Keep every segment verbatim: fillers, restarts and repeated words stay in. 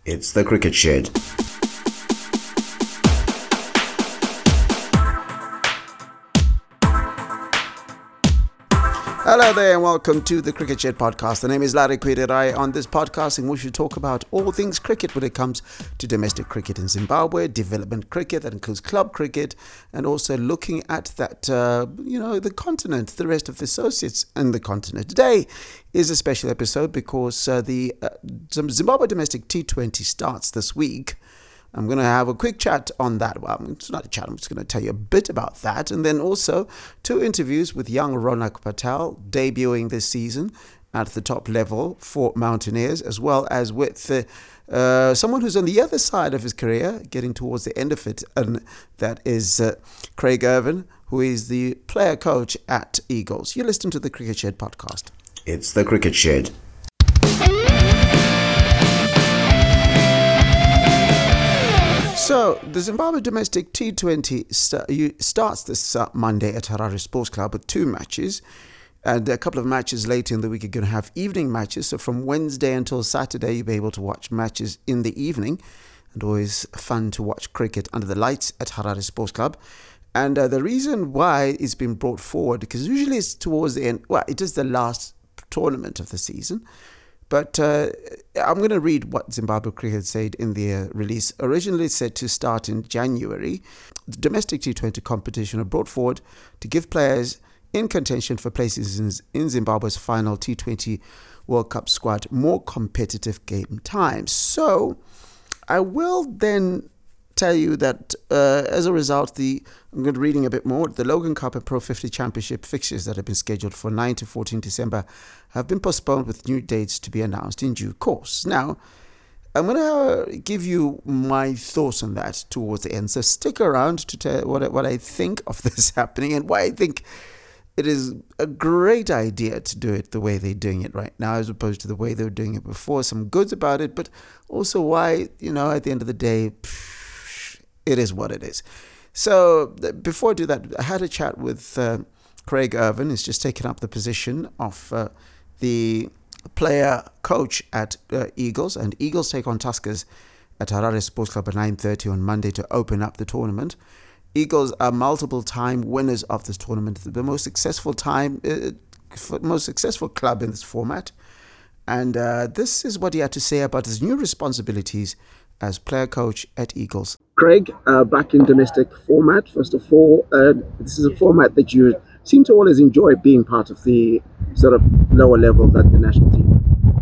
It's the Cricket Shed. Hello there and welcome to the Cricket Shed podcast. The name is Larry Kwiderai. On this podcast in which we talk about all things cricket when it comes to domestic cricket in Zimbabwe, development cricket that includes club cricket, and also looking at that, uh, you know, the continent, the rest of the associates in the continent. Today is a special episode because uh, the uh, Zimbabwe domestic T twenty starts this week. I'm going to have a quick chat on that. Well, it's not a chat. I'm just going to tell you a bit about that. And then also two interviews with young Ronak Patel, debuting this season at the top level for Mountaineers, as well as with uh, uh, someone who's on the other side of his career, getting towards the end of it. And that is uh, Craig Ervine, who is the player coach at Eagles. You listen to the Cricket Shed podcast. It's the Cricket Shed. So, the Zimbabwe domestic T twenty st- starts this uh, Monday at Harare Sports Club with two matches. And a couple of matches later in the week, you're going to have evening matches. So, from Wednesday until Saturday, you'll be able to watch matches in the evening. And always fun to watch cricket under the lights at Harare Sports Club. And uh, the reason why it's been brought forward, because usually it's towards the end, well, it is the last tournament of the season. But uh, I'm going to read what Zimbabwe Cricket said in their release. Originally said to start in January, the domestic T twenty competition was brought forward to give players in contention for places in, in Zimbabwe's final T twenty World Cup squad more competitive game time. So I will then tell you that uh, as a result, the I'm going to reading a bit more. The Logan Cup and Pro fifty Championship fixtures that have been scheduled for nine to fourteen December have been postponed with new dates to be announced in due course. Now, I'm going to give you my thoughts on that towards the end. So stick around to tell what, what I think of this happening and why I think it is a great idea to do it the way they're doing it right now as opposed to the way they were doing it before. Some goods about it, but also why, you know, at the end of the day, pff, it is what it is. So before I do that, I had a chat with uh, Craig Ervine, who's just taken up the position of uh, the player coach at uh, Eagles. And Eagles take on Tuskers at Harare Sports Club at nine thirty on Monday to open up the tournament. Eagles are multiple time winners of this tournament, the most successful time, uh, most successful club in this format. And uh, this is what he had to say about his new responsibilities as player coach at Eagles. Craig, uh, back in domestic format, first of all, uh, this is a format that you seem to always enjoy being part of the sort of lower level than the national team.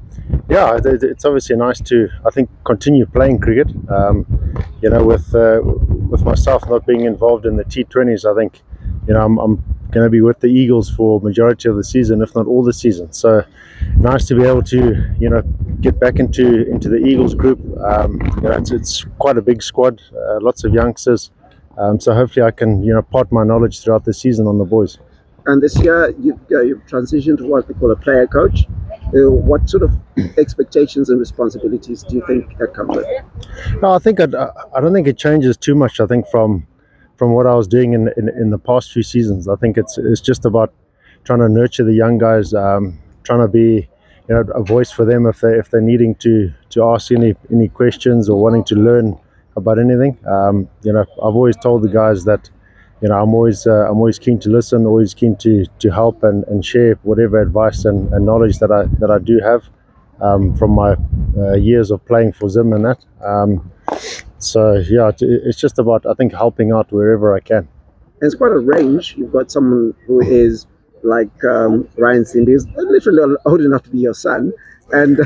Yeah, it's obviously nice to, I think, continue playing cricket. Um, you know, with uh, with myself not being involved in the T twenties, I think, you know, I'm, I'm going to be with the Eagles for majority of the season, if not all the season. So nice to be able to, you know, get back into into the Eagles group. Um, you know, it's, it's quite a big squad, uh, lots of youngsters. Um, so hopefully I can, you know, part my knowledge throughout the season on the boys. And this year you've, uh, you've transitioned to what they call a player coach. Uh, what sort of expectations and responsibilities do you think that comes with? No, I think I'd, I don't think it changes too much. I think from from what I was doing in, in in the past few seasons, I think it's it's just about trying to nurture the young guys, um, trying to be, you know, a voice for them if they if they're needing to to ask any any questions or wanting to learn about anything. Um, you know, I've always told the guys that, you know, I'm always uh, I'm always keen to listen, always keen to to help and, and share whatever advice and, and knowledge that I that I do have um, from my uh, years of playing for Zim and that. Um, so yeah, it, it's just about, I think, helping out wherever I can. And it's quite a range. You've got someone who is like um, Ryan Simbi, who's literally old enough to be your son, and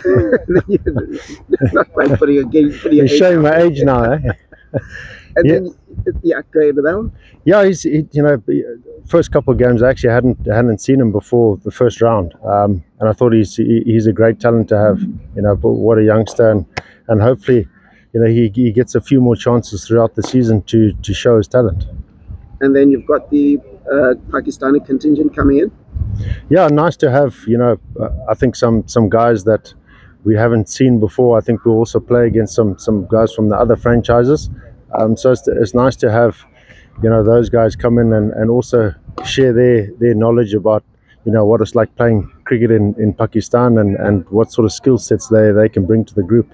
not quite putting a game. Putting You're showing my age now, eh? And yeah. then, yeah, go into that one. Yeah, he's he, you know, first couple of games I actually hadn't hadn't seen him before the first round, um, and I thought he's he, he's a great talent to have. You know, but what a youngster, and, and hopefully, you know, he he gets a few more chances throughout the season to to show his talent. And then you've got the uh, Pakistani contingent coming in. Yeah, nice to have. You know, uh, I think some some guys that we haven't seen before. I think we'll also play against some some guys from the other franchises. Um, so it's, it's nice to have, you know, those guys come in and, and also share their, their knowledge about, you know, what it's like playing cricket in, in Pakistan and, and what sort of skill sets they, they can bring to the group.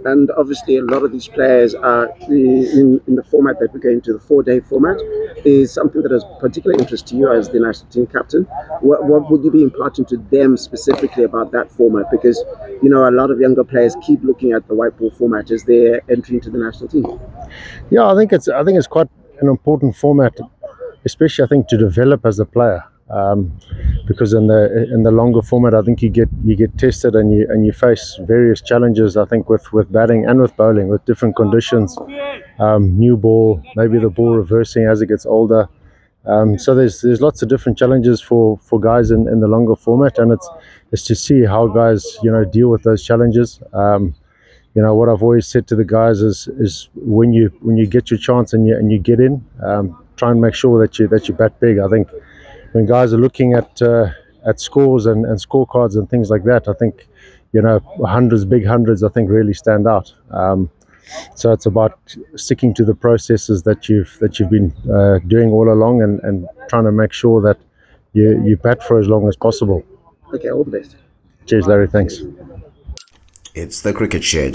and obviously a lot of these players are in, in the format that we're going to, the four-day format, is something that is particular interest to you as the national team captain. What, what would you be imparting to them specifically about that format? Because, you know, a lot of younger players keep looking at the white ball format as their entry into the national team. Yeah, I think it's I think it's quite an important format, especially I think to develop as a player. Um, because in the in the longer format, I think you get you get tested and you and you face various challenges. I think with, with batting and with bowling, with different conditions, um, new ball, maybe the ball reversing as it gets older. Um, so there's there's lots of different challenges for, for guys in, in the longer format, and it's it's to see how guys you know deal with those challenges. Um, you know what I've always said to the guys is is when you when you get your chance and you and you get in, um, try and make sure that you that you bat big. I think when guys are looking at uh, at scores and, and scorecards and things like that, I think you know hundreds, big hundreds, I think really stand out. Um, so it's about sticking to the processes that you've that you've been uh, doing all along, and, and trying to make sure that you you bat for as long as possible. Okay, all the best. Cheers, Larry. Thanks. It's the Cricket Shed.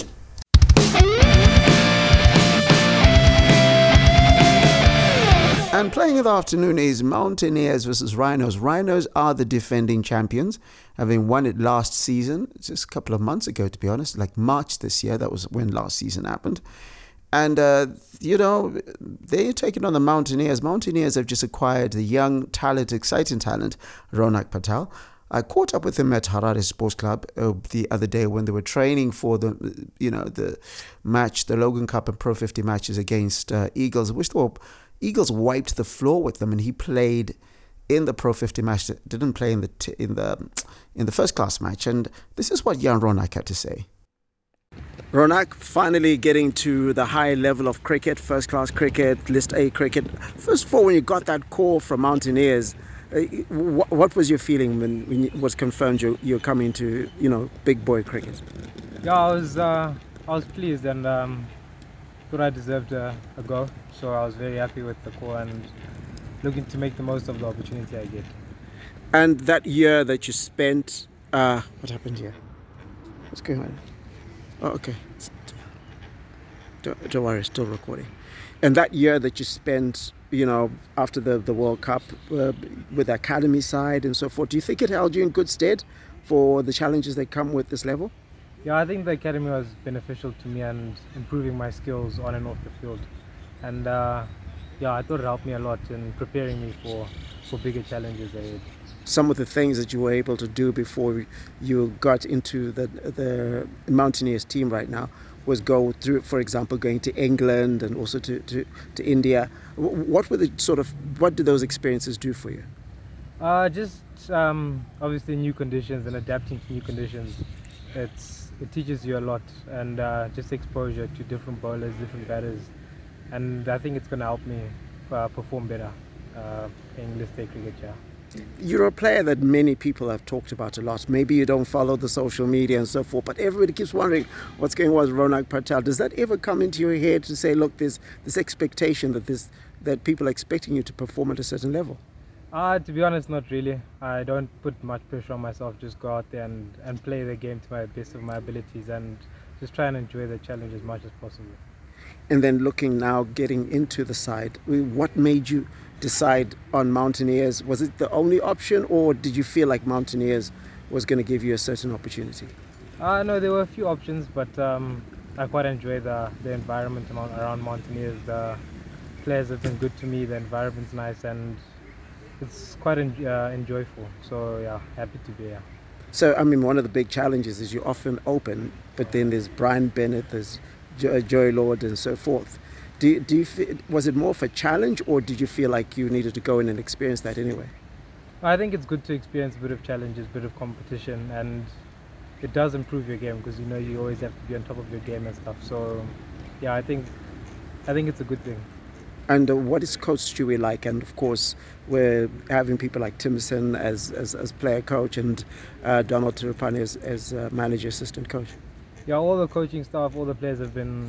And playing in the afternoon is Mountaineers versus Rhinos. Rhinos are the defending champions, having won it last season, just a couple of months ago, to be honest, like March this year. That was when last season happened. And, uh, you know, they're taking on the Mountaineers. Mountaineers have just acquired the young, talented, exciting talent, Ronak Patel. I caught up with him at Harare Sports Club uh, the other day when they were training for the, you know, the match, the Logan Cup and Pro fifty matches against uh, Eagles, which were... Eagles wiped the floor with them, and he played in the Pro fifty match. Didn't play in the t- in the in the first class match. And this is what young Ronak had to say. Ronak, finally getting to the high level of cricket, first class cricket, List A cricket. First of all, when you got that call from Mountaineers, uh, what, what was your feeling when, when it was confirmed you you're coming to you know big boy cricket? Yeah, I was uh, I was pleased and. Um... thought I deserved a, a go, so I was very happy with the call and looking to make the most of the opportunity I get. And that year that you spent, uh, what happened here? What's going on? Oh, okay. Don't, don't worry, still recording. And that year that you spent, you know, after the, the World Cup uh, with the academy side and so forth, do you think it held you in good stead for the challenges that come with this level? Yeah, I think the academy was beneficial to me and improving my skills on and off the field. And uh, yeah, I thought it helped me a lot in preparing me for, for bigger challenges ahead. Some of the things that you were able to do before you got into the the Mountaineers team right now was go through, for example, going to England and also to, to, to India. What were the sort of, what did those experiences do for you? Uh, just um, obviously new conditions and adapting to new conditions. It's It teaches you a lot, and uh, just exposure to different bowlers, different batters, and I think it's going to help me uh, perform better uh, playing List A cricket. Yeah. You're a player that many people have talked about a lot. Maybe you don't follow the social media and so forth, but everybody keeps wondering what's going on with Ronak Patel. Does that ever come into your head to say, look, there's this expectation that this that people are expecting you to perform at a certain level? Uh, to be honest, not really. I don't put much pressure on myself. Just go out there and, and play the game to my best of my abilities and just try and enjoy the challenge as much as possible. And then looking now, getting into the side, what made you decide on Mountaineers? Was it the only option, or did you feel like Mountaineers was going to give you a certain opportunity? Uh, no, there were a few options, but um, I quite enjoy the, the environment around Mountaineers. The players have been good to me, the environment's nice, and it's quite en- uh, enjoyable. So yeah, happy to be here. So I mean, one of the big challenges is you often open, but then there's Brian Bennett, there's jo- Joey Lord, and so forth. Do you, do you feel, was it more of a challenge, or did you feel like you needed to go in and experience that anyway? I think it's good to experience a bit of challenges, a bit of competition, and it does improve your game because you know you always have to be on top of your game and stuff. So yeah, I think I think it's a good thing. And uh, what is Coach Stewie like? And of course, we're having people like Timmerson as, as, as player coach and uh, Donald Tirupani as, as uh, manager assistant coach. Yeah, all the coaching staff, all the players have been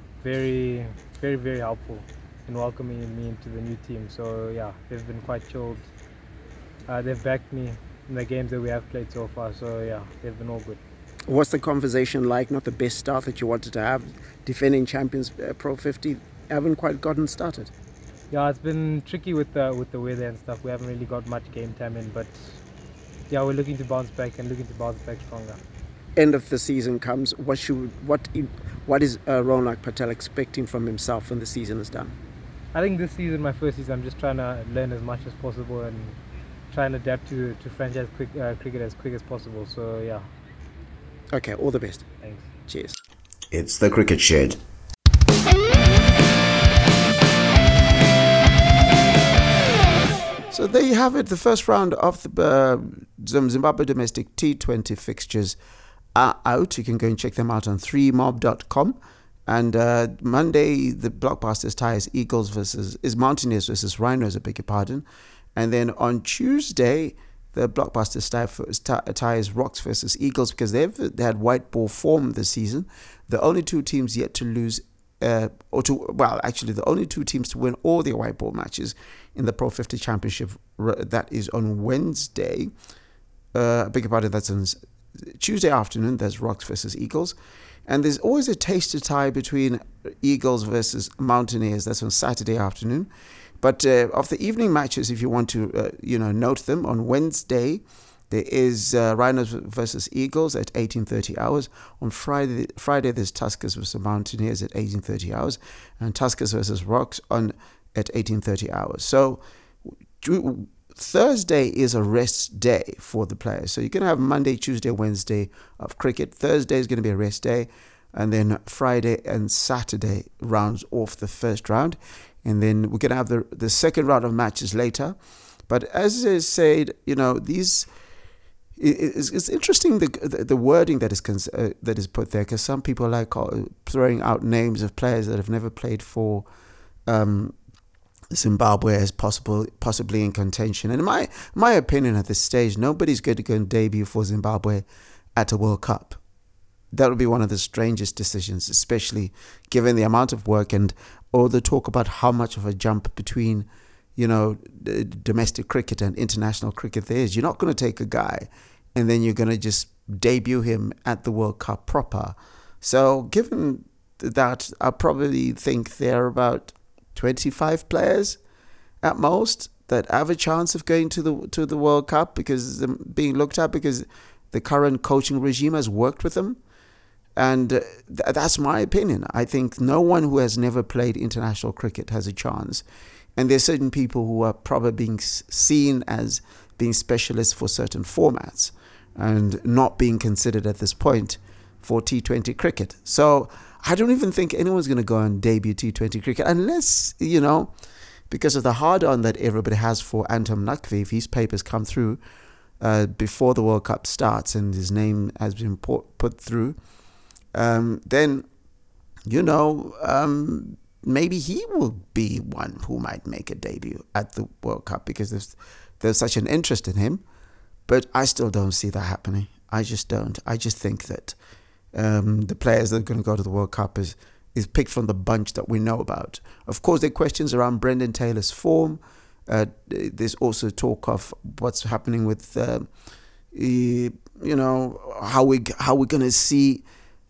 very, very, very helpful in welcoming me into the new team. So yeah, they've been quite chilled. Uh, they've backed me in the games that we have played so far. So yeah, they've been all good. What's the conversation like? Not the best start that you wanted to have. Defending champions, uh, Pro fifty, haven't quite gotten started. Yeah, it's been tricky with the with the weather and stuff. We haven't really got much game time in, but yeah, we're looking to bounce back and looking to bounce back stronger. End of the season comes. What should what what is uh, Ronak Patel expecting from himself when the season is done? I think this season, my first season, I'm just trying to learn as much as possible and try and adapt to to franchise quick, uh, cricket as quick as possible. So yeah. Okay, all the best. Thanks. Cheers. It's the Cricket Shed. So there you have it. The first round of the uh, Zimbabwe domestic T twenty fixtures are out. You can go and check them out on three mob dot com. And uh, Monday, the blockbusters tie is Eagles versus is Mountaineers versus Rhinos. I beg your pardon. And then on Tuesday, the blockbusters tie, tie is Rocks versus Eagles, because they've they had white ball form this season. The only two teams yet to lose, uh, or to well, actually the only two teams to win all their white ball matches in the Pro fifty Championship. That is on Wednesday. Uh, I beg your pardon. That's on Tuesday afternoon. There's Rocks versus Eagles. And there's always a taster tie between Eagles versus Mountaineers. That's on Saturday afternoon. But uh, of the evening matches, if you want to, uh, you know, note them, on Wednesday, there is uh, Rhinos versus Eagles at eighteen thirty hours. On Friday, Friday there's Tuskers versus Mountaineers at eighteen thirty hours. And Tuskers versus Rocks on at eighteen thirty hours. So Thursday is a rest day for the players. So you're going to have Monday, Tuesday, Wednesday of cricket. Thursday is going to be a rest day. And then Friday and Saturday rounds off the first round. And then we're going to have the, the second round of matches later. But as I said, you know, these... It's, it's interesting the, the the wording that is cons- uh, that is put there, because some people like uh, throwing out names of players that have never played for um, Zimbabwe as possible, possibly in contention. And in my my opinion, at this stage, nobody's going to go and debut for Zimbabwe at a World Cup. That would be one of the strangest decisions, especially given the amount of work and all the talk about how much of a jump between, you know, domestic cricket and international cricket there is. You're not going to take a guy and then you're going to just debut him at the World Cup proper. So given that, I probably think there are about twenty-five players at most that have a chance of going to the to the World Cup, because um, being looked at, because the current coaching regime has worked with them. And uh, th- that's my opinion. I think no one who has never played international cricket has a chance. And there's certain people who are probably being seen as being specialists for certain formats and not being considered at this point for T twenty cricket. So I don't even think anyone's going to go and debut T twenty cricket unless, you know, because of the hard-on that everybody has for Anton Nakvi. If his papers come through uh, before the World Cup starts and his name has been put, put through, um, then, you know, um, maybe he will be one who might make a debut at the World Cup, because there's there's such an interest in him. But I still don't see that happening. I just don't. I just think that um, the players that are going to go to the World Cup is is picked from the bunch that we know about. Of course, there are questions around Brendan Taylor's form. Uh, there's also talk of what's happening with, uh, you know, how we how we're going to see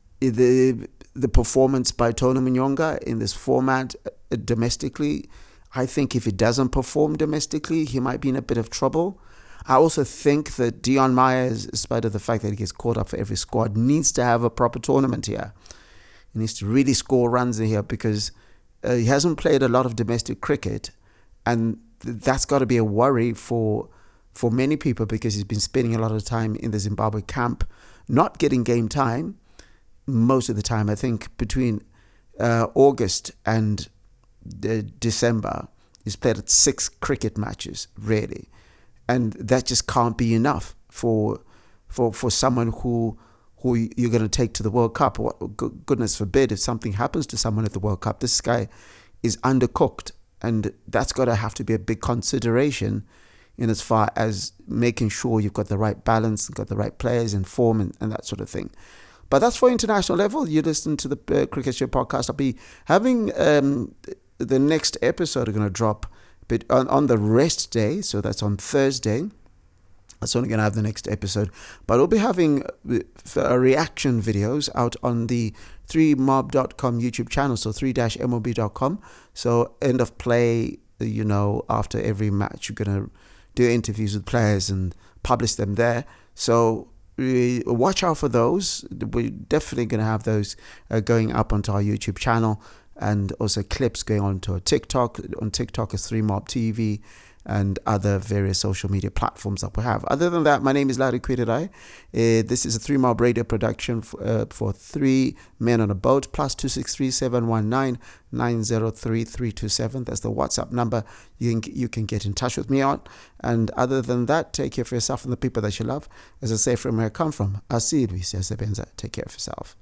the the performance by Tony Munyonga in this format uh, domestically. I think if he doesn't perform domestically, he might be in a bit of trouble. I also think that Dion Myers, in spite of the fact that he gets called up for every squad, needs to have a proper tournament here. He needs to really score runs in here, because uh, he hasn't played a lot of domestic cricket, and th- that's got to be a worry for for many people, because he's been spending a lot of time in the Zimbabwe camp, not getting game time most of the time. I think between uh, August and uh, December, he's played at six cricket matches, really. And that just can't be enough for for for someone who who you're going to take to the World Cup. What, goodness forbid, if something happens to someone at the World Cup, this guy is undercooked. And that's got to have to be a big consideration in as far as making sure you've got the right balance, got the right players in form and, and that sort of thing. But that's for international level. You listen to the uh, Cricket Show podcast. I'll be having um, the next episode are going to drop but on, on the rest day. So that's on Thursday. That's only going to have the next episode. But we'll be having uh, reaction videos out on the three mob dot com YouTube channel, so three dash mob dot com. So end of play, you know, after every match, you're going to do interviews with players and publish them there. So we watch out for those. We're definitely going to have those uh, going up onto our YouTube channel, and also clips going on to our TikTok. On TikTok is three mob T V, and other various social media platforms that we have. Other than that, my name is Larry Kwiderai. Uh, this is a three mob radio production for, uh, for Three Men on a Boat. Plus two six three seven one nine nine zero three three two seven. That's the WhatsApp number you can you can get in touch with me on. And other than that, take care of yourself and the people that you love. As I say, from where I come from, Asir Sebenza. Take care of yourself.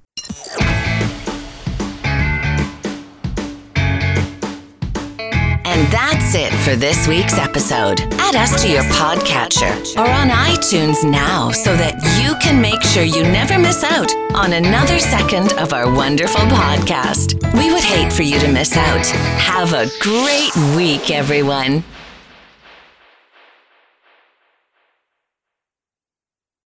And that's it for this week's episode. Add us to your podcatcher or on iTunes now so that you can make sure you never miss out on another second of our wonderful podcast. We would hate for you to miss out. Have a great week, everyone.